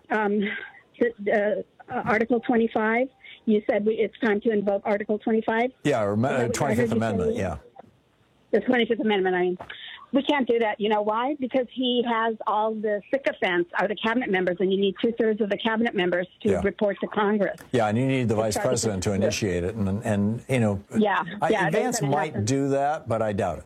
Article 25. You said it's time to invoke Article 25? Yeah, or 25th Amendment, yeah. The 25th Amendment, I mean. We can't do that. You know why? Because he has all the sycophants are the cabinet members, and you need 2/3 of the cabinet members to report to Congress. Yeah, and you need the vice president to initiate it. And you know, Vance might do that, but I doubt it.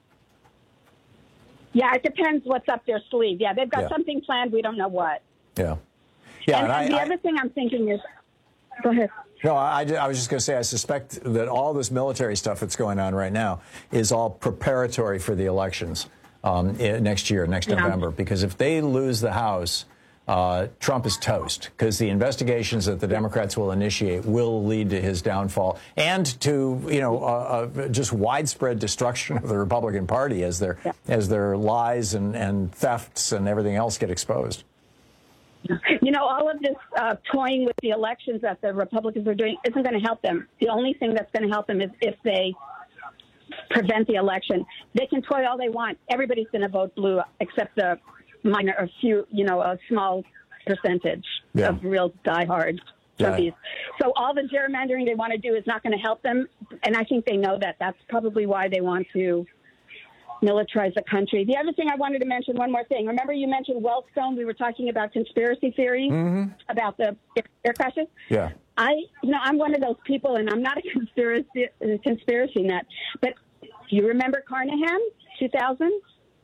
Yeah, it depends what's up their sleeve. Yeah, they've got something planned. We don't know what. Yeah. Yeah, and the other thing I'm thinking is, go ahead. No, I was just going to say, I suspect that all this military stuff that's going on right now is all preparatory for the elections next year, next November. Because if they lose the House, Trump is toast. Because the investigations that the Democrats will initiate will lead to his downfall and to, just widespread destruction of the Republican Party as their lies and thefts and everything else get exposed. You know, all of this toying with the elections that the Republicans are doing isn't going to help them. The only thing that's going to help them is if they prevent the election. They can toy all they want. Everybody's going to vote blue except a small percentage of real diehard Trumpies. So all the gerrymandering they want to do is not going to help them. And I think they know that. That's probably why they want to militarize the country. The other thing I wanted to mention, one more thing. Remember you mentioned Wellstone? We were talking about conspiracy theories about the air crashes? Yeah. I'm one of those people, and I'm not a conspiracy nut. But you remember Carnahan, 2000?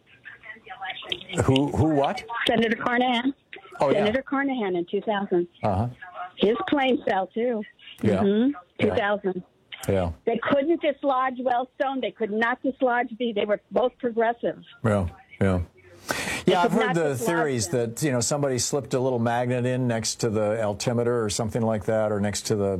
Who what? Senator Carnahan. Oh, Senator Carnahan in 2000. Uh-huh. His plane fell, too. Yeah. 2000. Yeah. They couldn't dislodge Wellstone. They could not dislodge they were both progressive. Yeah. Yeah, I've heard the theories that, somebody slipped a little magnet in next to the altimeter or something like that, or next to the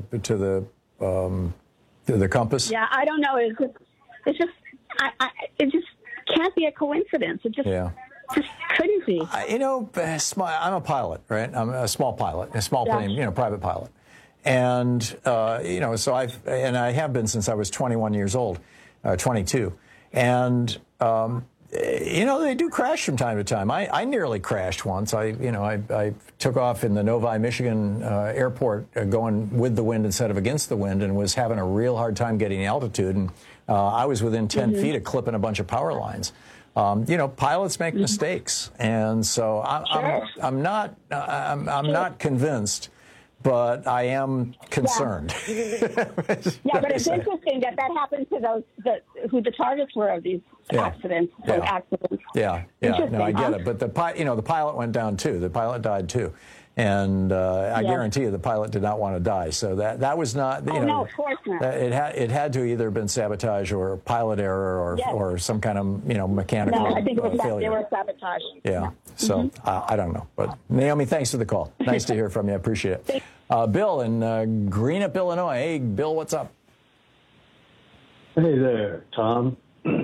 compass. Yeah, I don't know. It just can't be a coincidence. It just couldn't be. I'm a pilot, right? I'm a small pilot, a small plane, private pilot. And, so I have been since I was 21 years old, 22. And, they do crash from time to time. I nearly crashed once. I took off in the Novi, Michigan airport going with the wind instead of against the wind and was having a real hard time getting altitude. And I was within 10 feet of clipping a bunch of power lines. Pilots make mistakes. And so I'm not convinced. But I am concerned. But it's interesting that happened to who the targets were of these accidents. Yeah, no, I get it. But the pilot went down too. The pilot died too. And I guarantee you the pilot did not want to die. So that was not, no, of course not. It had to either have been sabotage or pilot error or some kind of, mechanical failure. No, I think it was failure. They were sabotaging. Yeah. No. So I don't know. But Naomi, thanks for the call. Nice to hear from you. I appreciate it. Bill in Greenup, Illinois. Hey, Bill, what's up? Hey there, Tom.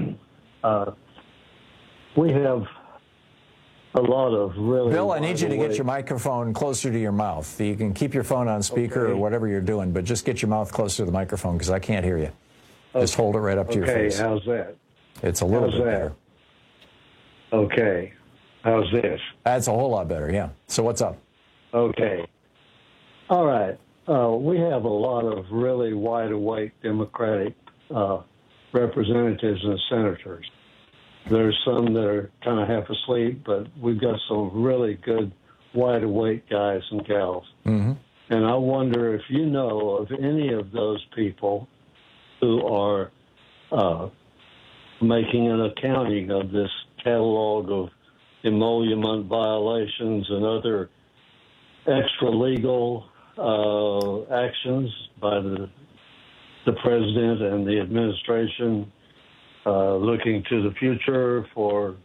We have a lot of really... Bill, I need you to get your microphone closer to your mouth. You can keep your phone on speaker or whatever you're doing, but just get your mouth closer to the microphone because I can't hear you. Just hold it right up to your face. Okay, how's that? It's a little bit better. Okay. How's this? That's a whole lot better, yeah. So what's up? Okay. All right. We have a lot of really wide-awake Democratic representatives and senators. There's some that are kind of half asleep, but we've got some really good wide-awake guys and gals. Mm-hmm. And I wonder if you know of any of those people who are making an accounting of this catalog of emolument violations and other extra-legal actions by the president and the administration, looking to the future for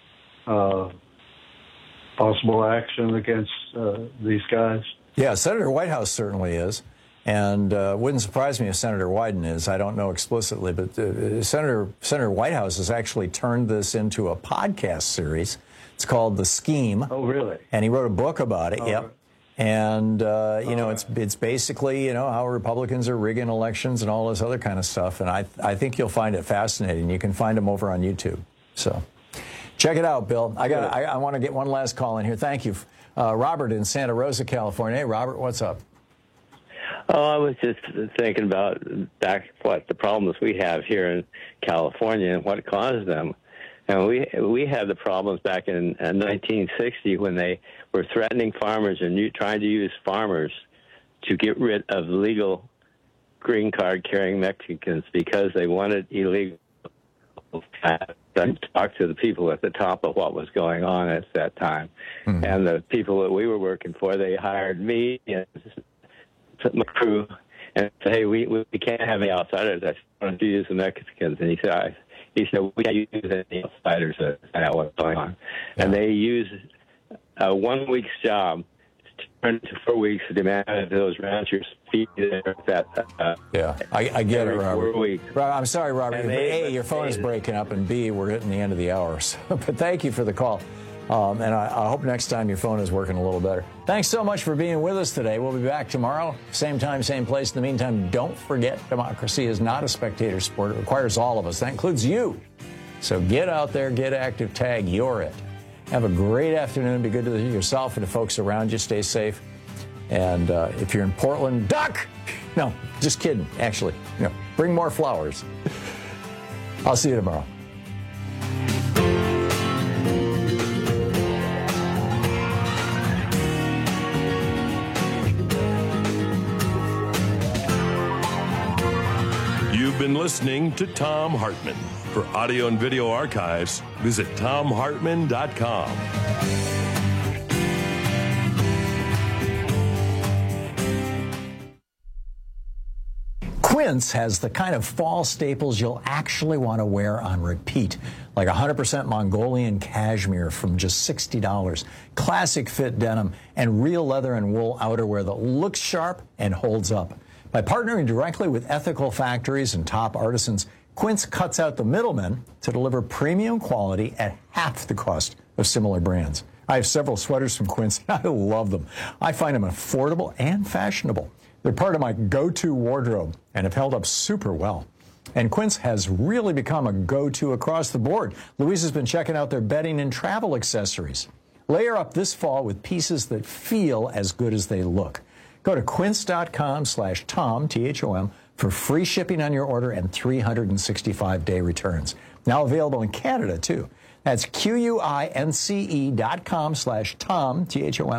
possible action against these guys? Yeah, Senator Whitehouse certainly is. And wouldn't surprise me if Senator Wyden is. I don't know explicitly, but Senator Whitehouse has actually turned this into a podcast series. It's called The Scheme. Oh, really? And he wrote a book about it, yep. Right. And, it's basically, how Republicans are rigging elections and all this other kind of stuff. And I think you'll find it fascinating. You can find them over on YouTube. So check it out, Bill. I want to get one last call in here. Thank you. Robert in Santa Rosa, California. Hey, Robert, what's up? Oh, I was just thinking about what the problems we have here in California and what caused them. And we had the problems back in 1960 when they were threatening farmers and trying to use farmers to get rid of legal green card carrying Mexicans because they wanted illegal. Talk to the people at the top of what was going on at that time. Mm-hmm. And the people that we were working for, they hired me and my crew and said, hey, we can't have any outsiders. I want to use the Mexicans. And he said, we can't use any outsiders. That's what's going on. Yeah. And they used a 1 week's job to turn into 4 weeks to demand that those ranchers feed there. I get it, Robert. 4 weeks. I'm sorry, Robert. A, your phone is breaking up, and B, we're hitting the end of the hour. So, but thank you for the call. And I hope next time your phone is working a little better. Thanks so much for being with us today. We'll be back tomorrow, same time, same place. In the meantime, don't forget, democracy is not a spectator sport. It requires all of us. That includes you. So get out there, get active, tag, you're it. Have a great afternoon. Be good to yourself and the folks around you. Stay safe. And if you're in Portland, duck! No, just kidding, actually. Bring more flowers. I'll see you tomorrow. You've been listening to Thom Hartmann. For audio and video archives, visit ThomHartmann.com. Quince has the kind of fall staples you'll actually want to wear on repeat, like 100% Mongolian cashmere from just $60, classic fit denim, and real leather and wool outerwear that looks sharp and holds up. By partnering directly with ethical factories and top artisans, Quince cuts out the middlemen to deliver premium quality at half the cost of similar brands. I have several sweaters from Quince, and I love them. I find them affordable and fashionable. They're part of my go-to wardrobe and have held up super well. And Quince has really become a go-to across the board. Louise has been checking out their bedding and travel accessories. Layer up this fall with pieces that feel as good as they look. Go to quince.com/Tom, T-H-O-M, for free shipping on your order and 365-day returns. Now available in Canada, too. That's QUINCE.com/Tom, T-H-O-M,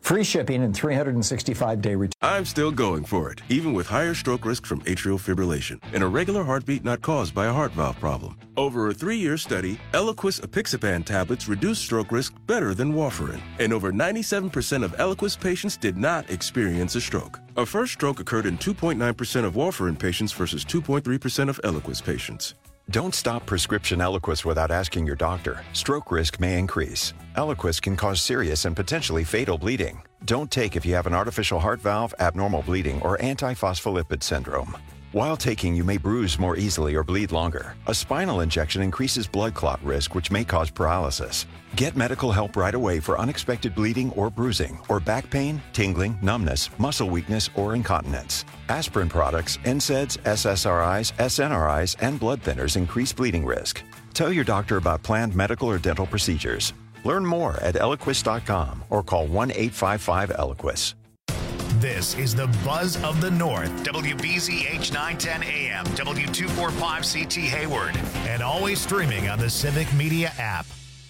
Free shipping and 365-day return. I'm still going for it, even with higher stroke risk from atrial fibrillation, an irregular heartbeat not caused by a heart valve problem. Over a 3-year study, Eliquis apixaban tablets reduced stroke risk better than warfarin, and over 97% of Eliquis patients did not experience a stroke. A first stroke occurred in 2.9% of warfarin patients versus 2.3% of Eliquis patients. Don't stop prescription Eliquis without asking your doctor. Stroke risk may increase. Eliquis can cause serious and potentially fatal bleeding. Don't take if you have an artificial heart valve, abnormal bleeding, or antiphospholipid syndrome. While taking, you may bruise more easily or bleed longer. A spinal injection increases blood clot risk, which may cause paralysis. Get medical help right away for unexpected bleeding or bruising, or back pain, tingling, numbness, muscle weakness, or incontinence. Aspirin products, NSAIDs, SSRIs, SNRIs, and blood thinners increase bleeding risk. Tell your doctor about planned medical or dental procedures. Learn more at Eliquis.com or call 1-855-ELIQUIS. This is the Buzz of the North, WBZH 910 AM, W245CT Hayward, and always streaming on the Civic Media app.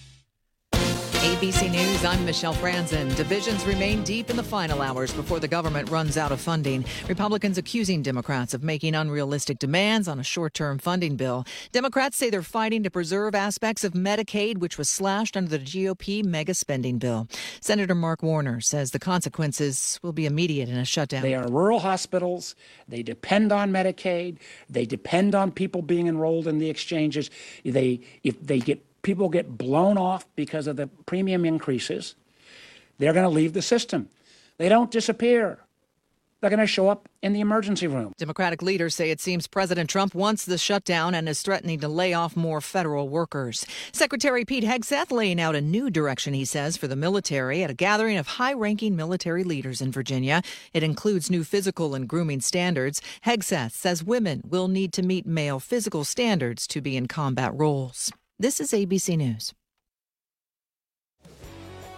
ABC News, I'm Michelle Franzen. Divisions remain deep in the final hours before the government runs out of funding. Republicans accusing Democrats of making unrealistic demands on a short-term funding bill. Democrats say they're fighting to preserve aspects of Medicaid, which was slashed under the GOP mega spending bill. Senator Mark Warner says the consequences will be immediate in a shutdown. They are rural hospitals. They depend on Medicaid. They depend on people being enrolled in the exchanges. People get blown off because of the premium increases, they're going to leave the system. They don't disappear. They're going to show up in the emergency room. Democratic leaders say it seems President Trump wants the shutdown and is threatening to lay off more federal workers. Secretary Pete Hegseth laying out a new direction, he says, for the military at a gathering of high-ranking military leaders in Virginia. It includes new physical and grooming standards. Hegseth says women will need to meet male physical standards to be in combat roles. This is ABC News.